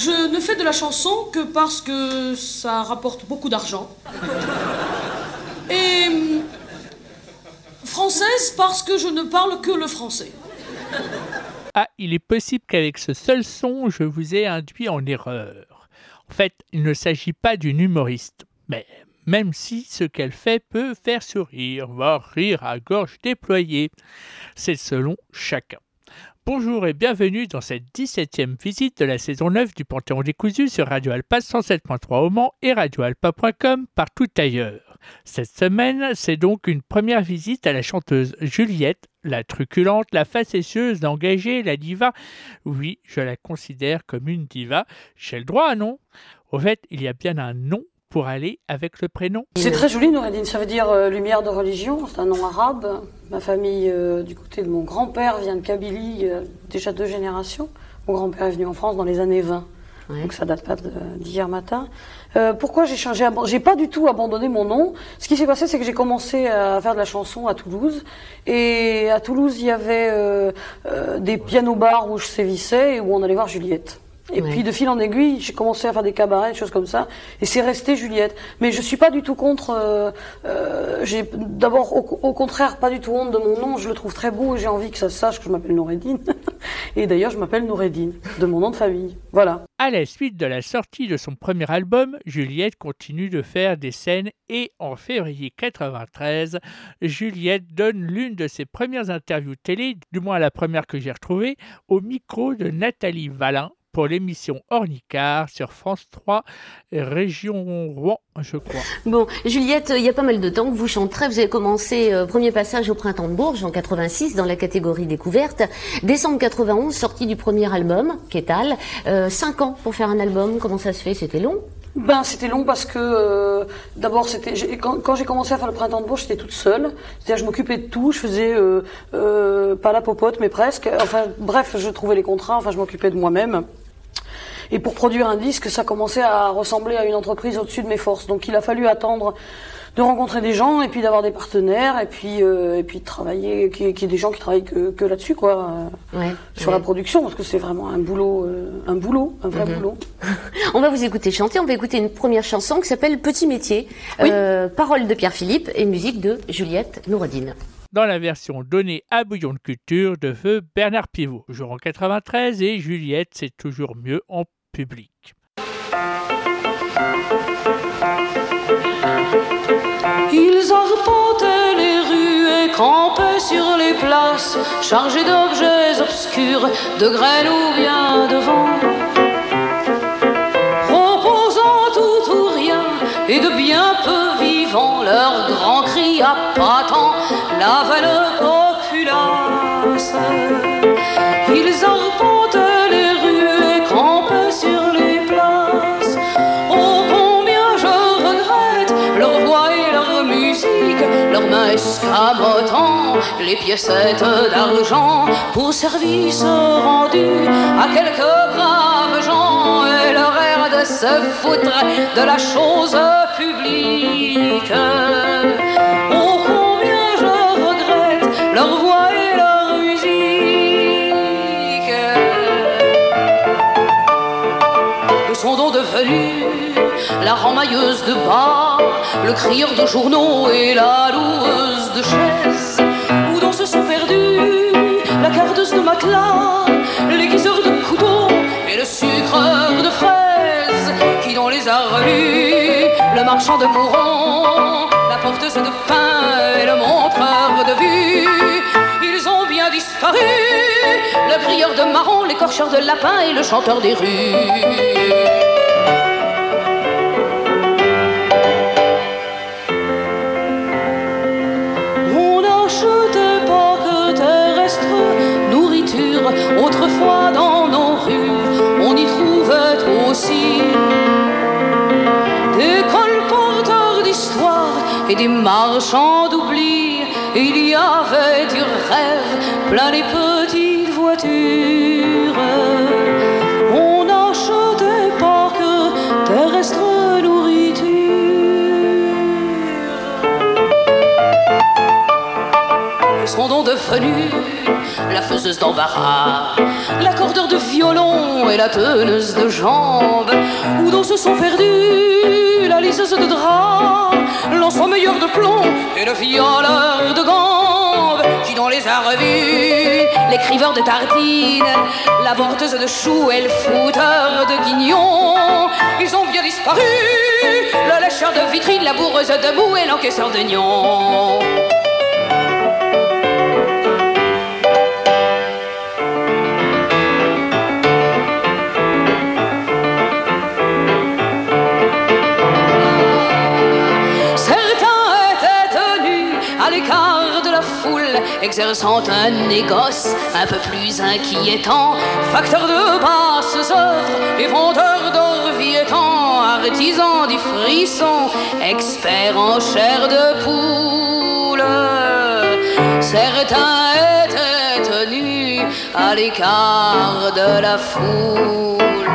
Je ne fais de la chanson que parce que ça rapporte beaucoup d'argent. Et française parce que je ne parle que le français. Ah, il est possible qu'avec ce seul son, je vous ai induit en erreur. En fait, il ne s'agit pas d'une humoriste, mais même si ce qu'elle fait peut faire sourire, voire rire à gorge déployée. C'est selon chacun. Bonjour et bienvenue dans cette 17e visite de la saison 9 du Panthéon décousu sur Radio Alpa 107.3 au Mans et radioalpa.com partout ailleurs. Cette semaine, c'est donc une première visite à la chanteuse Juliette, la truculente, la facétieuse, l'engagée, la diva. Oui, je la considère comme une diva. J'ai le droit, non ? Au fait, il y a bien un nom pour aller avec le prénom. C'est très joli, Noureddine. Ça veut dire lumière de religion. C'est un nom arabe. Ma famille, du côté de mon grand-père, vient de Kabylie, déjà 2 générations. Mon grand-père est venu en France dans les années 20. Ouais. Donc ça date pas d'hier matin. Pourquoi j'ai changé ? J'ai pas du tout abandonné mon nom. Ce qui s'est passé, c'est que j'ai commencé à faire de la chanson à Toulouse. Et à Toulouse, il y avait des pianos-bars où je sévissais et où on allait voir Juliette. Et puis de fil en aiguille, j'ai commencé à faire des cabarets, des choses comme ça, et c'est resté Juliette. Mais je suis pas du tout contre. J'ai d'abord, au contraire, pas du tout honte de mon nom. Je le trouve très beau et j'ai envie que ça se sache que je m'appelle Noureddine. Et d'ailleurs, je m'appelle Noureddine, de mon nom de famille. Voilà. À la suite de la sortie de son premier album, Juliette continue de faire des scènes et en février 1993, Juliette donne l'une de ses premières interviews télé, du moins la première que j'ai retrouvée, au micro de Nathalie Valin, pour l'émission Ornicard sur France 3, région Rouen, je crois. Bon, Juliette, il y a pas mal de temps que vous chanterez. Vous avez commencé premier passage au Printemps de Bourges en 86 dans la catégorie découverte. Décembre 91, sortie du premier album, Kétal. 5 ans pour faire un album, comment ça se fait ? C'était long ? C'était long parce que d'abord quand j'ai commencé à faire le Printemps de Bourges, j'étais toute seule. C'est-à-dire je m'occupais de tout, je faisais pas la popote mais presque. Enfin bref, je trouvais les contrats, je m'occupais de moi-même. Et pour produire un disque, ça commençait à ressembler à une entreprise au-dessus de mes forces. Donc il a fallu attendre de rencontrer des gens et puis d'avoir des partenaires et puis de travailler, qu'il y ait des gens qui travaillent que là-dessus quoi, sur la production, parce que c'est vraiment un vrai boulot. On va vous écouter chanter. On va écouter une première chanson qui s'appelle Petit métier, paroles de Pierre Philippe et musique de Juliette Noureddine. Dans la version donnée à Bouillon de Culture de feu Bernard Pivot, toujours en 93, et Juliette, c'est toujours mieux en public. Ils arpentaient les rues et campaient sur les places, chargés d'objets obscurs, de graines ou bien de vent, proposant tout ou rien et de bien peu vivants, leur grand cri appâtant la vaine populace. Ils arpentaient les rues et campaient sur les places. Oh, combien je regrette leur voix et leur musique, leurs mains escamotant les piécettes d'argent pour service rendu à quelques braves gens et leur air de se foutre de la chose publique. Oh, combien je regrette leur voix et leur musique. Ils sont donc devenus la remailleuse de bas, le crieur de journaux et la loueuse de chaises, où dans se sont perdus la cardeuse de matelas, l'aiguiseur de couteaux et le sucreur de fraises, qui dans les a relus, le marchand de courants, la porteuse de pain et le montreur de vue. Ils ont bien disparu, le crieur de marron, l'écorcheur de lapin et le chanteur des rues. Autrefois dans nos rues, on y trouvait aussi des colporteurs d'histoire et des marchands d'oubli. Il y avait du rêve plein les petites voitures. On n'achetait pas que terrestre nourriture. Ils sont donc devenus la faiseuse causeuse d'embarras, l'accordeur de violon et la teneuse de jambes, où dans se sont perdus la liseuse de drap, l'ensommeilleur de plomb et le violeur de gambe, qui dans les a revus, l'écriveur de tartines, la venteuse de choux et le fouteur de guignons, ils ont bien disparu, le lâcheur de vitrine, la bourreuse de mou et l'encaisseur de nions. Exerçant un négoce un peu plus inquiétant, facteur de basses œuvres et vendeur d'or viétant, artisan du frisson, expert en chair de poule. Certains étaient tenus à l'écart de la foule.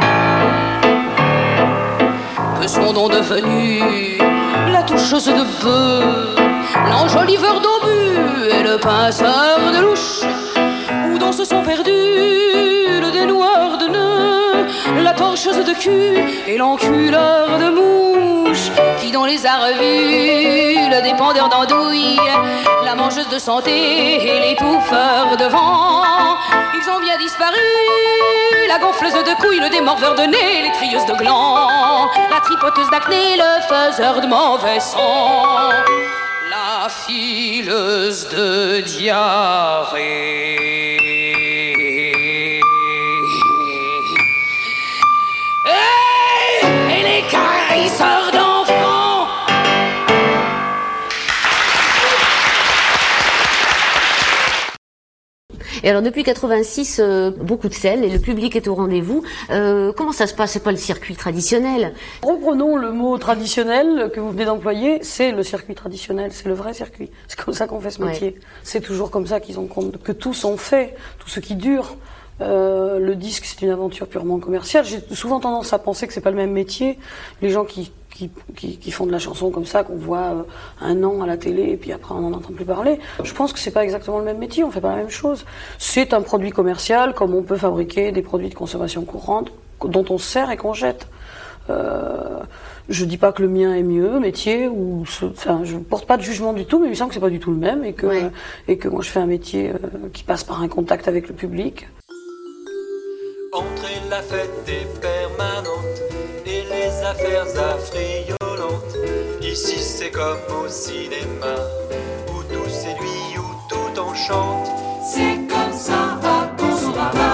Que sont donc devenus la toucheuse de bœuf, l'enjoliveur d'obus et le pinceur de louche, où dans se sont perdus le dénoueur de nœuds, la torcheuse de cul et l'enculeur de mouches, qui dans les a revus le dépendeur d'andouille, la mangeuse de santé et l'étouffeur de vent, ils ont bien disparu, la gonfleuse de couilles, le démorveur de nez, les trieuses de glands, la tripoteuse d'acné, le faiseur de mauvais sang, la fileuse de diarrhée. Et les caresseurs d'enfants. Et alors depuis 86, beaucoup de scènes et le public est au rendez-vous. Comment ça se passe? C'est pas le circuit traditionnel. Reprenons le mot traditionnel que vous venez d'employer, c'est le circuit traditionnel, c'est le vrai circuit. C'est comme ça qu'on fait ce métier. Ouais. C'est toujours comme ça qu'ils ont compte que tout s'en fait, tout ce qui dure. Le disque, c'est une aventure purement commerciale. J'ai souvent tendance à penser que c'est pas le même métier. Les gens qui font de la chanson comme ça, qu'on voit un an à la télé et puis après on n'en entend plus parler. Je pense que c'est pas exactement le même métier, on fait pas la même chose. C'est un produit commercial comme on peut fabriquer des produits de consommation courante dont on se sert et qu'on jette. Je dis pas que le mien est mieux, métier, enfin, je porte pas de jugement du tout, mais il me semble que c'est pas du tout le même et que, ouais. Et que moi je fais un métier qui passe par un contact avec le public. Entrer la fête est permanente et les affaires affriolantes. Ici c'est comme au cinéma, où tout séduit, où tout enchante. C'est comme ça à Consorama.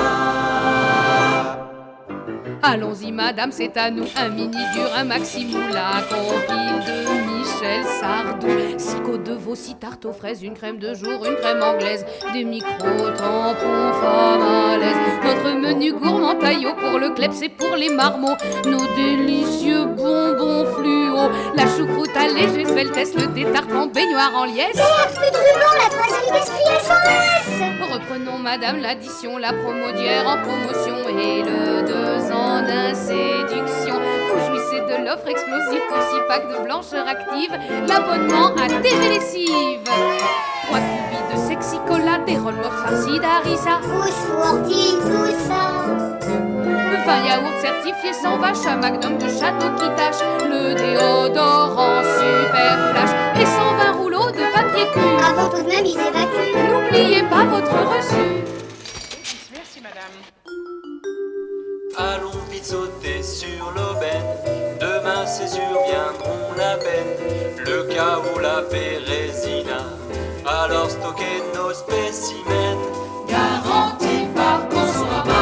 Allons-y madame, c'est à nous, un mini dur, un maximoula, compile de Michel Sardou, 6 côtes de veau, 6 tartes aux fraises, une crème de jour, une crème anglaise, des micro-tampons femmes à l'aise, notre menu gourmand taillot pour le klebs et pour les marmots, nos délicieux bonbons fluo, la choucroute allégée, sveltesse, le détarte en baignoire en liesse. Merde, plus de ruban, la toiselle gaspillée sans laisse. Reprenons madame l'addition, la promo d'hier en promotion et le 2 ans d'inséduction. Vous jouissez de l'offre explosive pour 6 packs de blancheur active, l'abonnement à TV Lessive. 3 cubis de sexy cola, des roll-ups farcis d'harissa. Pousse-fourtine, tout ça. 20 yaourts certifiés sans vache, un magnum de château qui tâche, le déodorant super flash et 120 rouleaux de papier cul. Avant tout de même, ils évacuent. N'oubliez pas votre reçu. Merci madame. Allons vite sauter sur l'aubaine, demain c'est sûr viendront la peine, le cas où la Bérésina, alors stocker nos spécimens, garantis par Consorama.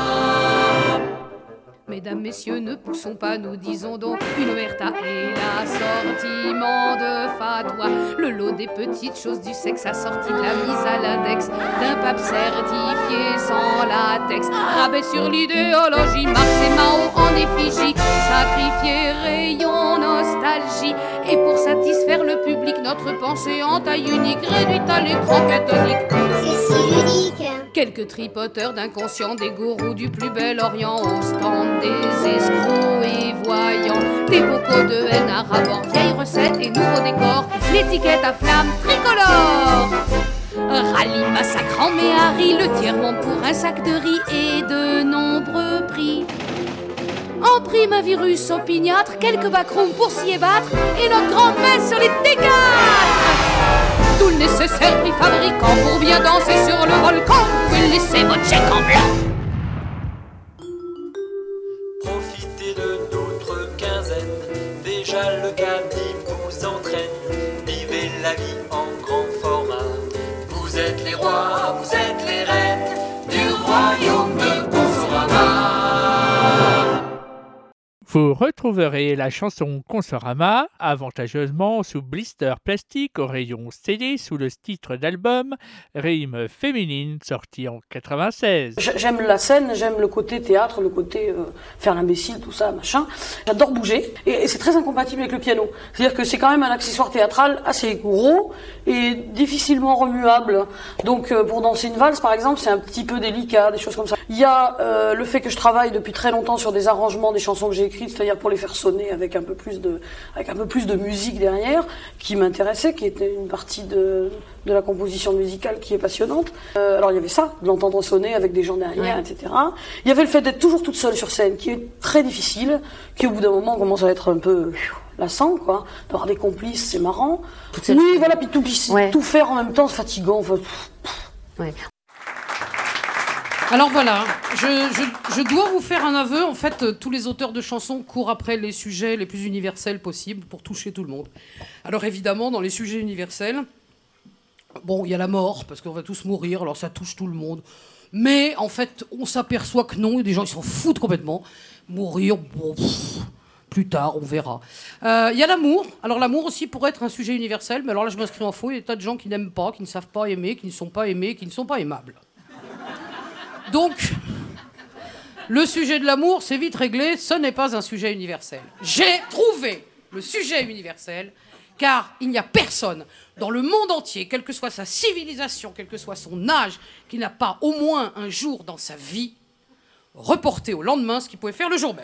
Mesdames, messieurs, ne poussons pas, nous disons donc une omerta et l'assortiment de fatwa. Le lot des petites choses du sexe assorti de la mise à l'index d'un pape certifié sans latex. Rabais sur l'idéologie, Marx et Mao en effigie, sacrifié rayon nostalgie. Et pour satisfaire le public, notre pensée en taille unique réduite à l'écran catholique. C'est si unique. Quelques tripoteurs d'inconscients, des gourous du plus bel Orient, au stand des escrocs et voyants, des bocaux de haine à rabord, vieilles recettes et nouveaux décors, l'étiquette à flamme tricolore. Rallye, massacrant mais Harry, le tiers-monde pour un sac de riz et de nombreux prix. En prime un virus opiniâtre, quelques backrooms pour s'y ébattre et notre grand-messe sur les T4. Tout le nécessaire prix fabricant pour bien danser sur le volcan. Vous pouvez laisser votre chèque en blanc. Profitez de notre quinzaine, déjà le caddie vous entraîne. Vivez la vie en grand format. Vous êtes les rois, vous êtes les reines du royaume de Consorama. Vous retrouverez la chanson Consorama avantageusement sous blister plastique au rayon CD sous le titre d'album Rime féminine sorti en 96. J'aime la scène, j'aime le côté théâtre, le côté faire l'imbécile, tout ça, machin. J'adore bouger et c'est très incompatible avec le piano. C'est-à-dire que c'est quand même un accessoire théâtral assez gros et difficilement remuable. Donc pour danser une valse par exemple, c'est un petit peu délicat, des choses comme ça. Il y a le fait que je travaille depuis très longtemps sur des arrangements des chansons que j'ai écrites, c'est-à-dire pour les faire sonner avec un peu plus de musique derrière, qui m'intéressait, qui était une partie de la composition musicale qui est passionnante. Alors il y avait ça, de l'entendre sonner avec des gens derrière, ouais. Etc. Il y avait le fait d'être toujours toute seule sur scène, qui est très difficile, qui au bout d'un moment commence à être un peu lassant, quoi. D'avoir des complices, c'est marrant. Oui, voilà, puis tout faire en même temps, c'est fatigant. Enfin, ouais. Alors voilà, je dois vous faire un aveu. En fait, tous les auteurs de chansons courent après les sujets les plus universels possibles pour toucher tout le monde. Alors évidemment, dans les sujets universels, bon, il y a la mort, parce qu'on va tous mourir, alors ça touche tout le monde. Mais en fait, on s'aperçoit que non, il y a des gens qui s'en foutent complètement. Mourir, bon, plus tard, on verra. Il y a l'amour. Alors l'amour aussi pourrait être un sujet universel, mais alors là, je m'inscris en faux. Il y a des tas de gens qui n'aiment pas, qui ne savent pas aimer, qui ne sont pas aimés, qui ne sont pas aimables. Donc, le sujet de l'amour, c'est vite réglé, ce n'est pas un sujet universel. J'ai trouvé le sujet universel, car il n'y a personne dans le monde entier, quelle que soit sa civilisation, quel que soit son âge, qui n'a pas au moins un jour dans sa vie reporté au lendemain ce qu'il pouvait faire le jour même.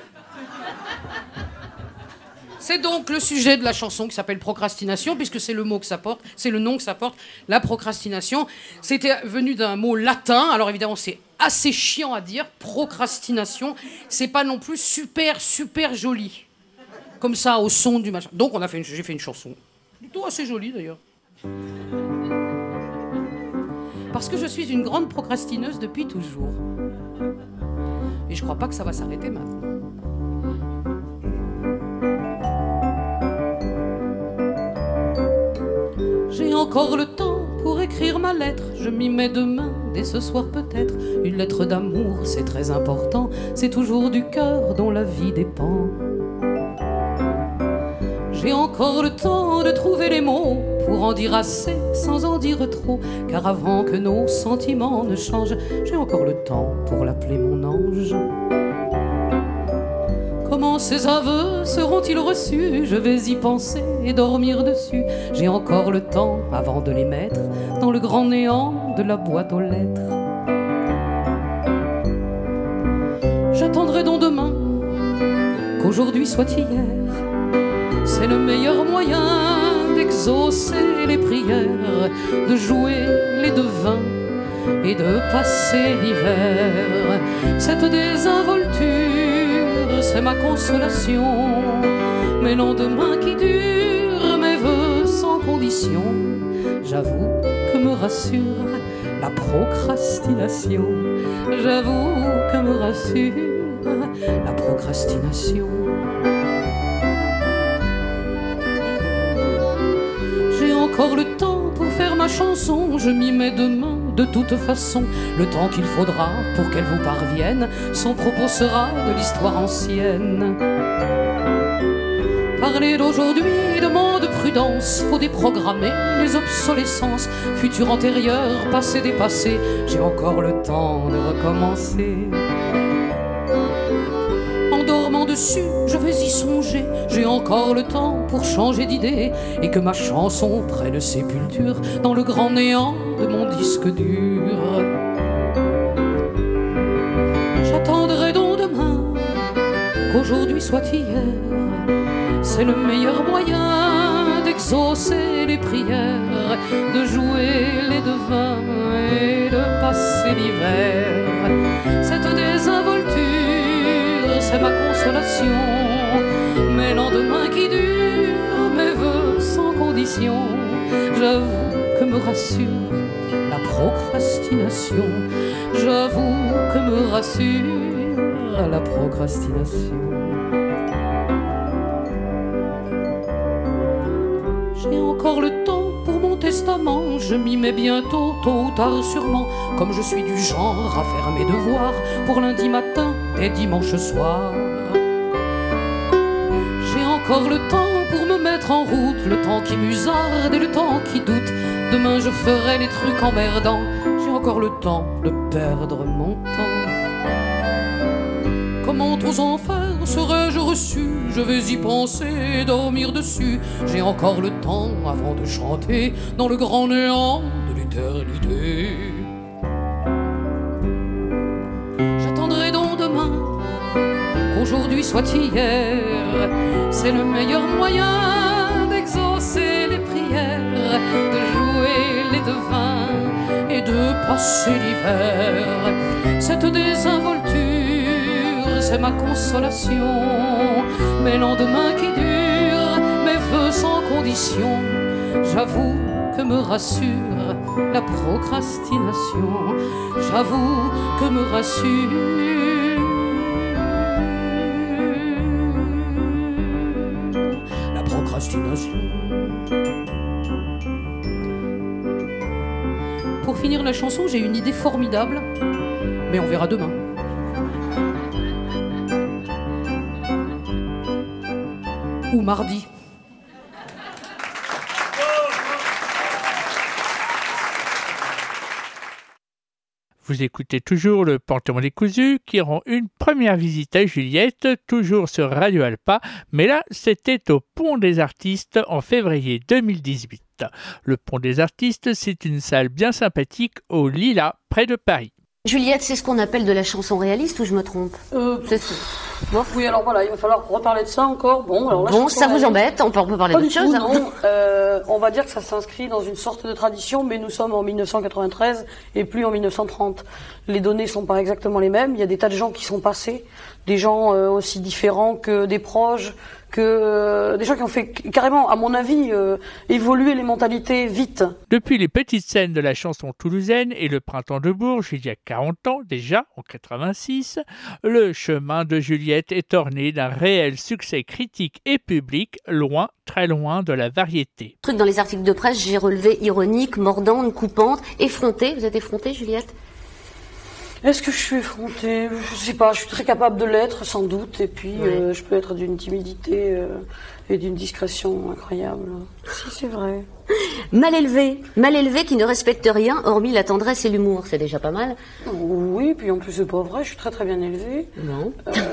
C'est donc le sujet de la chanson qui s'appelle Procrastination, puisque c'est le mot que ça porte, c'est le nom que ça porte, la procrastination. C'était venu d'un mot latin, alors évidemment c'est assez chiant à dire, procrastination, c'est pas non plus super joli, comme ça au son du machin. Donc j'ai fait une chanson, plutôt assez jolie d'ailleurs. Parce que je suis une grande procrastineuse depuis toujours. Et je crois pas que ça va s'arrêter maintenant. J'ai encore le temps pour écrire ma lettre. Je m'y mets demain, dès ce soir peut-être. Une lettre d'amour, c'est très important. C'est toujours du cœur dont la vie dépend. J'ai encore le temps de trouver les mots pour en dire assez sans en dire trop. Car avant que nos sentiments ne changent, j'ai encore le temps pour l'appeler mon ange. Comment ces aveux seront-ils reçus? Je vais y penser et dormir dessus. J'ai encore le temps avant de les mettre dans le grand néant de la boîte aux lettres. J'attendrai donc demain qu'aujourd'hui soit hier. C'est le meilleur moyen d'exaucer les prières, de jouer les devins et de passer l'hiver. Cette désinvolture, c'est ma consolation. Mes lendemains qui durent, mes vœux sans condition. J'avoue que me rassure la procrastination. J'avoue que me rassure la procrastination. J'ai encore le temps pour faire ma chanson. Je m'y mets demain de toute façon. Le temps qu'il faudra pour qu'elle vous parvienne, son propos sera de l'histoire ancienne. Parler d'aujourd'hui demande prudence. Faut déprogrammer les obsolescences. Futur antérieur, passé dépassé. J'ai encore le temps de recommencer. En dormant dessus, je vais y songer. J'ai encore le temps pour changer d'idée et que ma chanson prenne sépulture dans le grand néant de mon disque dur. J'attendrai donc demain qu'aujourd'hui soit hier. C'est le meilleur moyen d'exaucer les prières, de jouer les devins et de passer l'hiver. Cette désinvolture, c'est ma consolation, mes lendemains qui durent, mes vœux sans condition. J'avoue que me rassure la procrastination. J'avoue que me rassure la procrastination. J'ai encore le temps pour mon testament, je m'y mets bientôt, tôt ou tard sûrement, comme je suis du genre à faire mes devoirs pour lundi matin et dimanche soir. J'ai encore le temps pour me mettre en route, le temps qui musarde et le temps qui doute. Demain je ferai les trucs emmerdants, j'ai encore le temps de perdre mon temps. Comment aux enfers serais-je reçu? Je vais y penser, dormir dessus. J'ai encore le temps avant de chanter dans le grand néant de l'éternité. J'attendrai donc demain qu'aujourd'hui soit hier. C'est le meilleur moyen d'exaucer les prières, de jouer les devins et de passer l'hiver. Cette désinvolture, c'est ma consolation, mes lendemains qui durent, mes vœux sans condition. J'avoue que me rassure la procrastination. J'avoue que me rassure la procrastination. Pour finir la chanson, j'ai une idée formidable, mais on verra demain. Ou mardi. Vous écoutez toujours le Panthéon décousu qui rend une première visite à Juliette, toujours sur Radio Alpa, mais là c'était au Pont des Artistes en février 2018. Le Pont des Artistes, c'est une salle bien sympathique au Lilas, près de Paris. Juliette, c'est ce qu'on appelle de la chanson réaliste ou je me trompe? C'est ça. Oui, alors voilà, il va falloir reparler de ça encore. Bon, alors bon, ça vous embête? On peut parler d'autre chose. Non. On va dire que ça s'inscrit dans une sorte de tradition, mais nous sommes en 1993 et plus en 1930. Les données sont pas exactement les mêmes. Il y a des tas de gens qui sont passés, des gens aussi différents que des proches, que des gens qui ont fait carrément, à mon avis, évoluer les mentalités vite. Depuis les petites scènes de la chanson toulousaine et le Printemps de Bourges, il y a 40 ans déjà, en 86, le chemin de Juliette est orné d'un réel succès critique et public, loin, très loin de la variété. Truc dans les articles de presse, j'ai relevé ironique, mordante, coupante, effrontée. Vous êtes effrontée, Juliette? Est-ce que je suis effrontée? Je sais pas, je suis très capable de l'être, sans doute, et puis je peux être d'une timidité et d'une discrétion incroyable. Si, c'est vrai. Mal élevé qui ne respecte rien, hormis la tendresse et l'humour, c'est déjà pas mal. Oui, puis en plus c'est pas vrai, je suis très très bien élevée. Non.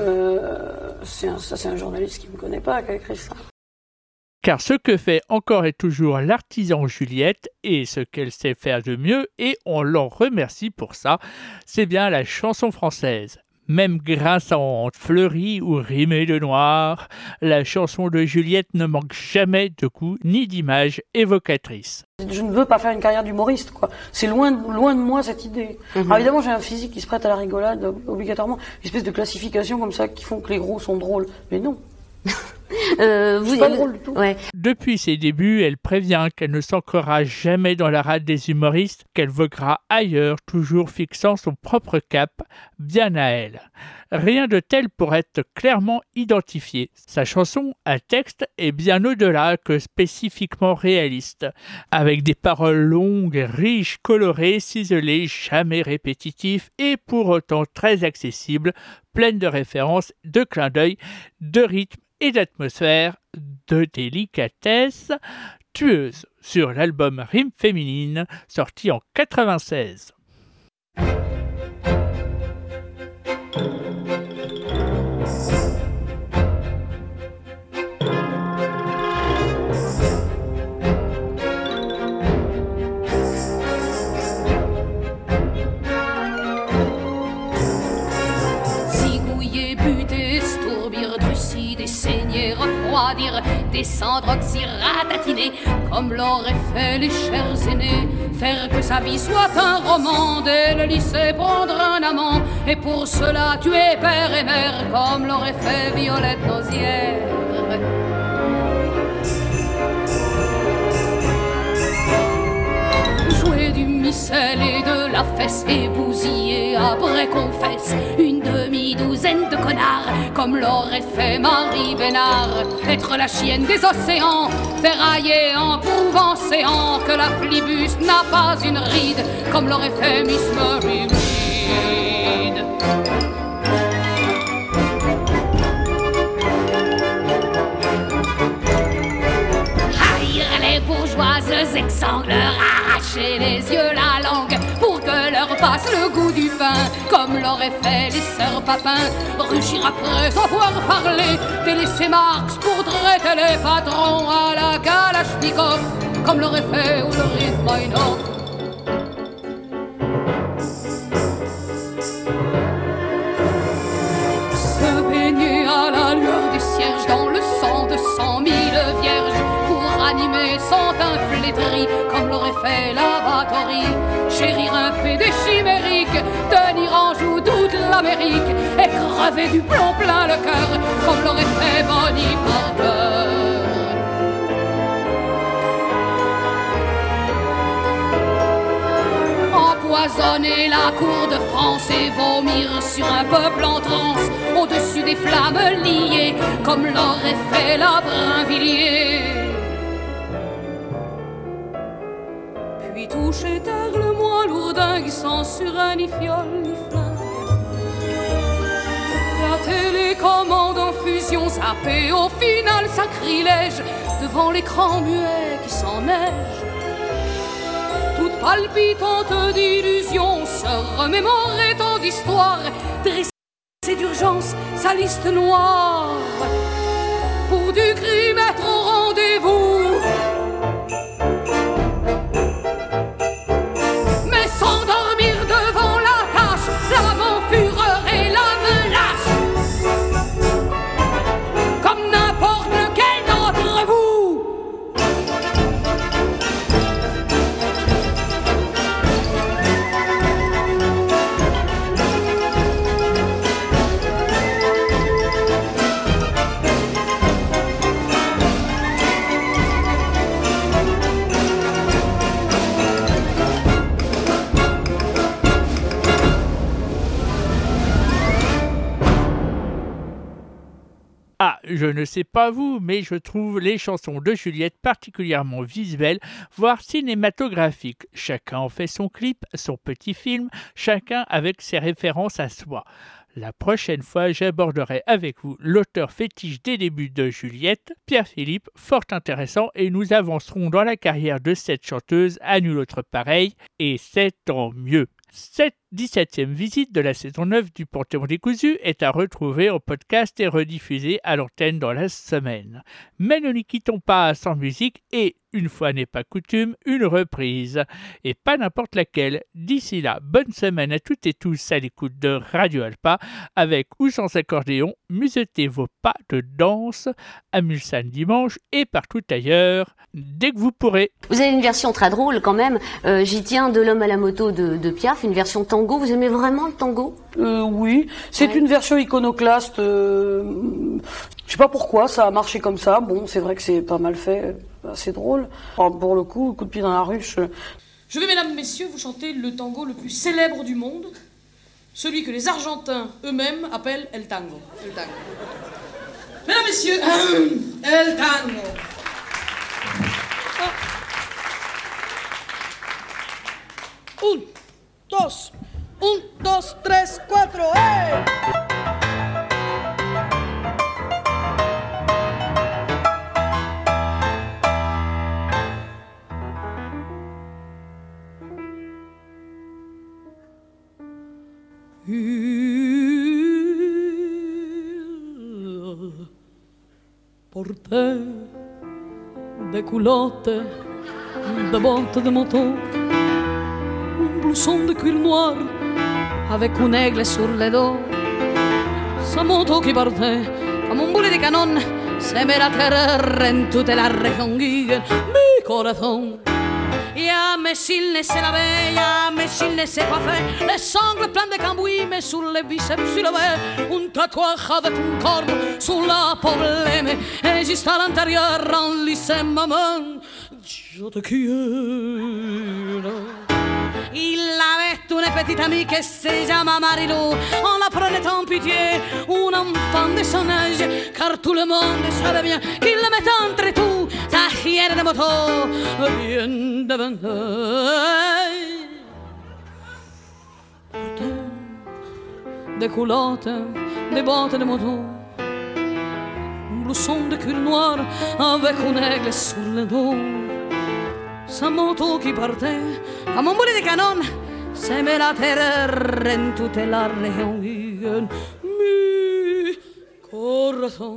C'est un journaliste qui me connaît pas qui a écrit ça. Car ce que fait encore et toujours l'artisan Juliette et ce qu'elle sait faire de mieux, et on l'en remercie pour ça, c'est bien la chanson française. Même grinçante, fleurie ou rimée de noir, la chanson de Juliette ne manque jamais de coups ni d'images évocatrices. Je ne veux pas faire une carrière d'humoriste, quoi. C'est loin de moi cette idée. Alors évidemment, j'ai un physique qui se prête à la rigolade, obligatoirement, une espèce de classification comme ça qui font que les gros sont drôles. Mais non. Vous pas drôle du tout. Ouais. Depuis ses débuts, elle prévient qu'elle ne s'ancrera jamais dans la rade des humoristes, qu'elle voguera ailleurs, toujours fixant son propre cap, bien à elle. Rien de tel pour être clairement identifié. Sa chanson, à texte, est bien au-delà que spécifiquement réaliste, avec des paroles longues, riches, colorées, ciselées, jamais répétitifs et pour autant très accessibles, pleines de références, de clins d'œil, de rythme et d'atmosphère, de délicatesse, tueuse sur l'album Rime féminine, sorti en 96. Zigouiller, buter, stourbir, drussir, bouillie, des saignées refroidir, des cendres oxyratatinées, comme l'auraient fait les chers aînés. Faire que sa vie soit un roman, dès le lycée prendre un amant, et pour cela tuer père et mère, comme l'aurait fait Violette Nozière. Jouer du missel et de la fesse, et bousiller après confesse une demi-douzaine de connards, comme l'aurait fait Marie Bénard. Être la chienne des océans, ferrailler en prouvant-séant que la flibus n'a pas une ride, comme l'aurait fait Miss Mary Mead. Les bourgeoises exsangues, leur arracher les yeux, la langue, pour que leur passe le goût du pain, comme l'auraient fait les sœurs Papin. Rugir après savoir parler, délaisser Marx pour traiter les patrons à la Kalachnikov, comme l'aurait fait Ulrich Meinhof. Se baigner à la lueur du cierge dans le sang de 100 000 vierges, animer son teint flétri, comme l'aurait fait la Bathory. Chérir un PD chimérique, tenir en joue toute l'Amérique, et crever du plomb plein le cœur, comme l'aurait fait Bonnie Parker. Empoisonner la cour de France et vomir sur un peuple en transe, au-dessus des flammes liées, comme l'aurait fait la Brinvilliers. Puis toucher terre le moins lourdingue sans sur un ni fiole ni flingue. La télécommande en fusion zappée, au final sacrilège, devant l'écran muet qui s'enneige. Toute palpitante d'illusion, se remémorer tant d'histoires, dresser d'urgence sa liste noire, pour du crime être au rendez-vous. S'endormir devant la tâche, l'âme en fureur et l'âme lâche, comme n'importe lequel d'entre vous. Ah, je ne sais pas vous, mais je trouve les chansons de Juliette particulièrement visuelles, voire cinématographiques. Chacun en fait son clip, son petit film, chacun avec ses références à soi. La prochaine fois, j'aborderai avec vous l'auteur fétiche des débuts de Juliette, Pierre-Philippe, fort intéressant, et nous avancerons dans la carrière de cette chanteuse à nul autre pareil, et c'est tant mieux. Cette 17e visite de la saison 9 du Panthéon décousu est à retrouver en podcast et rediffusée à l'antenne dans la semaine. Mais ne nous quittons pas sans musique et, une fois n'est pas coutume, une reprise. Et pas n'importe laquelle. D'ici là, bonne semaine à toutes et tous à l'écoute de Radio Alpa, avec ou sans accordéon, musetez vos pas de danse à Mulsanne dimanche et partout ailleurs, dès que vous pourrez. Vous avez une version très drôle quand même, J'y tiens, de l'homme à la moto de Piaf, une version tango. Vous aimez vraiment le tango ? Oui, c'est une version iconoclaste. Je sais pas pourquoi ça a marché comme ça. Bon, c'est vrai que c'est pas mal fait, assez drôle. Alors, pour le coup de pied dans la ruche. Je vais, mesdames, messieurs, vous chanter le tango le plus célèbre du monde, celui que les Argentins eux-mêmes appellent El Tango. El Tango. Mesdames, messieurs, El Tango. Un, dos, 3, 4, ¡eh! Porté des culottes, des bottes de moto, un blouson de cuir noir avec un aigle sur le dos. Sa moto qui partait comme un boulet de canon, sème la terreur en toute la région, mi corazon. Ya mais s'il ne s'est lavé, ya mais s'il ne s'est coiffé, les ongles pleins de cambouis, mais sur les biceps soulevés, un tatouage avec un corps sur la problème, et juste à l'intérieur, en lycée, maman, je te quiero. Il avait une petite amie qui se llama Marilou. On la prenait en pitié, un enfant de son âge, car tout le monde savait bien qu'il le mettait entre tout, sa chienne de moto, bien davantage. Des culottes, des bottes de moto, un blouson de cuir noir avec un aigle sur le dos. Sa moto qui partait comme un boulet de canon, sème la terreur en toute la région. Mi corazon.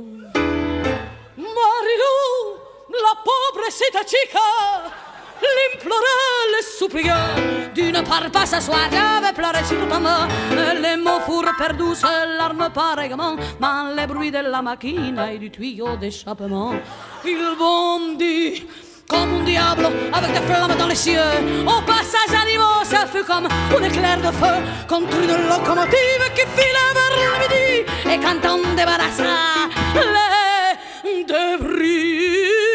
Marilou, la pobrecita chica, l'implorait, le suppliait de ne pas s'asseoir. J'avais pleuré sur tout en bas, les mots furent perdus, ses larmes pareillement, dans les bruits de la machine et du tuyau d'échappement. Il bondit comme un diable avec des flammes dans les cieux. Au passage à niveau, ça fut comme un éclair de feu contre une locomotive qui filait vers le midi. Et quand on débarrassa les débris,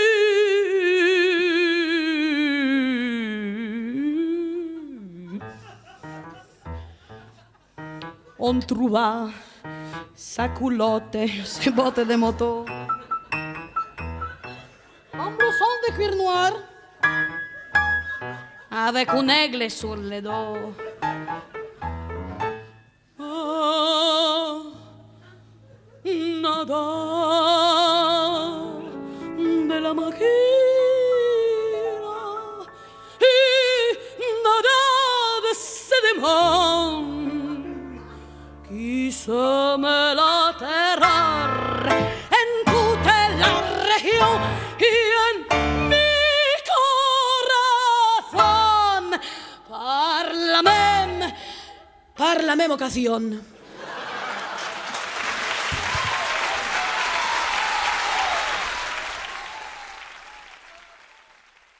on trouva sa culotte, ses bottes de moto, un blouson de cuir noir avec un aigle sur le dos. Ah, nada de la máquina y nada de ce démon qui sème la terreur en toute la région. Par la même occasion,